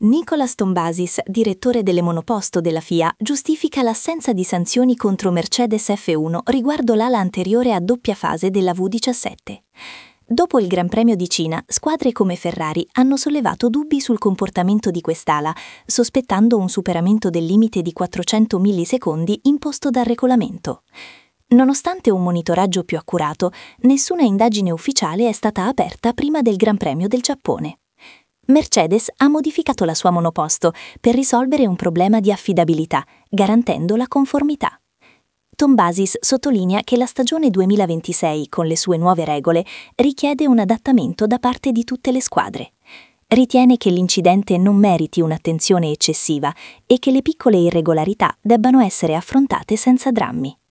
Nicolas Tombasis, direttore delle monoposto della FIA, giustifica l'assenza di sanzioni contro Mercedes F1 riguardo l'ala anteriore a doppia fase della V17. Dopo il Gran Premio di Cina, squadre come Ferrari hanno sollevato dubbi sul comportamento di quest'ala, sospettando un superamento del limite di 400 millisecondi imposto dal regolamento. Nonostante un monitoraggio più accurato, nessuna indagine ufficiale è stata aperta prima del Gran Premio del Giappone. Mercedes ha modificato la sua monoposto per risolvere un problema di affidabilità, garantendo la conformità. Tombasis sottolinea che la stagione 2026, con le sue nuove regole, richiede un adattamento da parte di tutte le squadre. Ritiene che l'incidente non meriti un'attenzione eccessiva e che le piccole irregolarità debbano essere affrontate senza drammi.